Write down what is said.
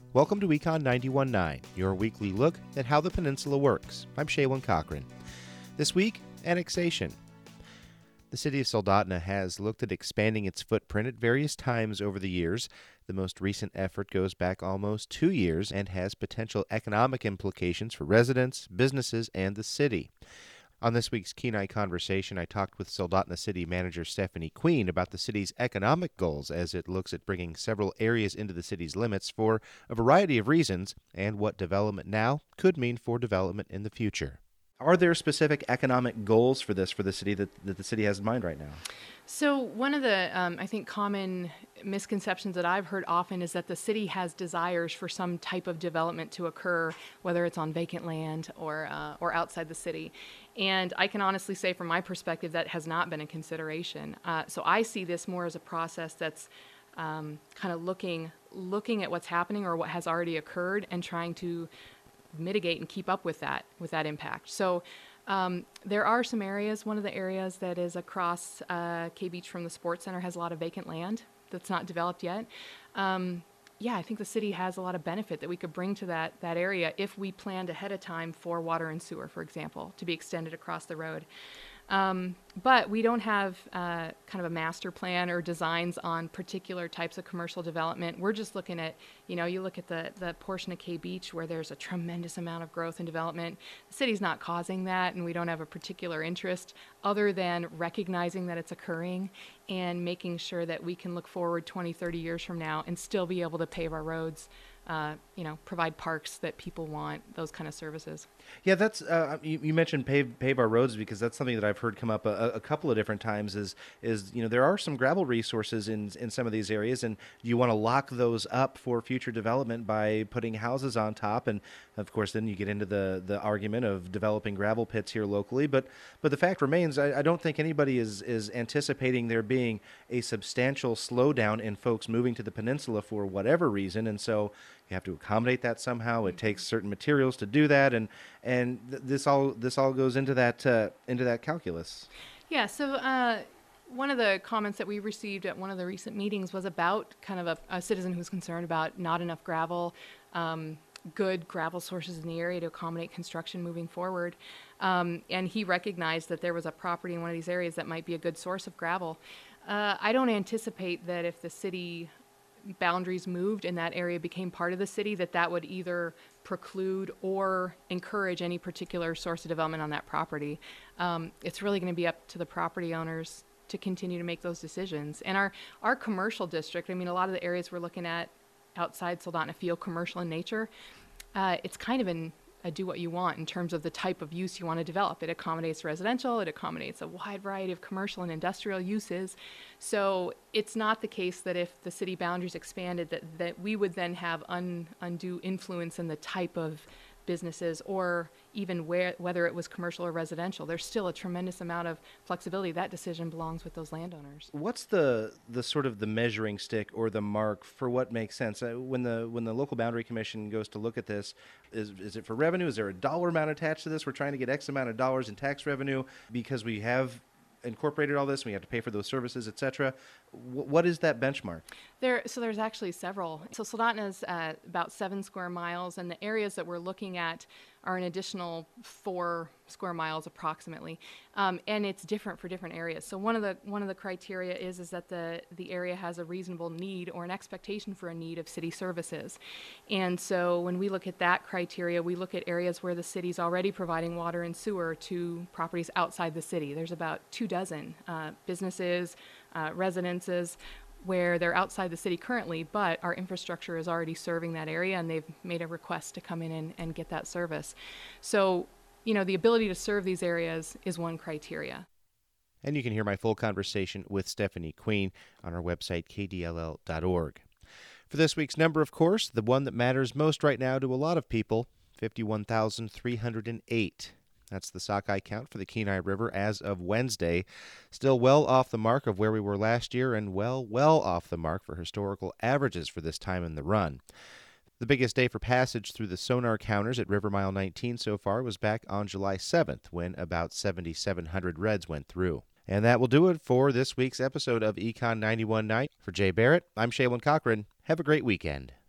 Welcome to Econ 91.9, your weekly look at how the peninsula works. I'm Shaylin Cochran. This week, annexation. The city of Soldotna has looked at expanding its footprint at various times over the years. The most recent effort goes back almost 2 years and has potential economic implications for residents, businesses, and the city. On this week's Kenai Conversation, I talked with Soldotna City Manager Stephanie Queen about the city's economic goals as it looks at bringing several areas into the city's limits for a variety of reasons and what development now could mean for development in the future. Are there specific economic goals for this for the city that the city has in mind right now? So one of the, I think, common misconceptions that I've heard often is that the city has desires for some type of development to occur, whether it's on vacant land or outside the city. And I can honestly say from my perspective that has not been a consideration. So I see this more as a process that's kind of looking at what's happening or what has already occurred and trying to mitigate and keep up with that impact. So there are some areas. One of the areas that is across K Beach from the Sports Center has a lot of vacant land that's not developed yet. I think the city has a lot of benefit that we could bring to that area if we planned ahead of time for water and sewer, for example, to be extended across the road. But we don't have kind of a master plan or designs on particular types of commercial development. We're just looking at, you look at the portion of K Beach where there's a tremendous amount of growth and development. The city's not causing that, and we don't have a particular interest other than recognizing that it's occurring and making sure that we can look forward 20, 30 years from now and still be able to pave our roads, provide parks that people want, those kind of services. Yeah, that's you mentioned pave our roads because that's something that I've heard come up a couple of different times. Is there are some gravel resources in some of these areas, and you want to lock those up for future development by putting houses on top, and of course then you get into the argument of developing gravel pits here locally. But the fact remains, I don't think anybody is anticipating there being a substantial slowdown in folks moving to the peninsula for whatever reason, and so you have to accommodate that somehow. It takes certain materials to do that, and this all goes into that calculus. Yeah. So one of the comments that we received at one of the recent meetings was about kind of a citizen who's concerned about not enough gravel, good gravel sources in the area to accommodate construction moving forward, and he recognized that there was a property in one of these areas that might be a good source of gravel. I don't anticipate that if the city boundaries moved and that area became part of the city, that would either preclude or encourage any particular source of development on that property. It's really going to be up to the property owners to continue to make those decisions. And our commercial district, a lot of the areas we're looking at outside Soldotna feel commercial in nature. It's kind of a do what you want in terms of the type of use you want to develop. It accommodates residential, it accommodates a wide variety of commercial and industrial uses. So it's not the case that if the city boundaries expanded that we would then have undue influence in the type of businesses or even whether it was commercial or residential. There's still a tremendous amount of flexibility. That decision belongs with those landowners. What's the sort of the measuring stick or the mark for what makes sense? When the local boundary commission goes to look at this, is it for revenue? Is there a dollar amount attached to this? We're trying to get X amount of dollars in tax revenue because we have incorporated all this and we have to pay for those services, etc. What is that benchmark? There's actually several. So Soldotna is about 7 square miles, and the areas that we're looking at are an additional 4 square miles approximately, and it's different for different areas. So one of the criteria is that the area has a reasonable need or an expectation for a need of city services, and so when we look at that criteria, we look at areas where the city's already providing water and sewer to properties outside the city. There's about 24 businesses, residences where they're outside the city currently, but our infrastructure is already serving that area and they've made a request to come in and get that service. So, the ability to serve these areas is one criteria. And you can hear my full conversation with Stephanie Queen on our website, kdll.org. For this week's number, of course, the one that matters most right now to a lot of people, 51,308. That's the sockeye count for the Kenai River as of Wednesday. Still well off the mark of where we were last year and well off the mark for historical averages for this time in the run. The biggest day for passage through the sonar counters at River Mile 19 so far was back on July 7th when about 7,700 reds went through. And that will do it for this week's episode of Econ 91.9. For Jay Barrett, I'm Shaylin Cochran. Have a great weekend.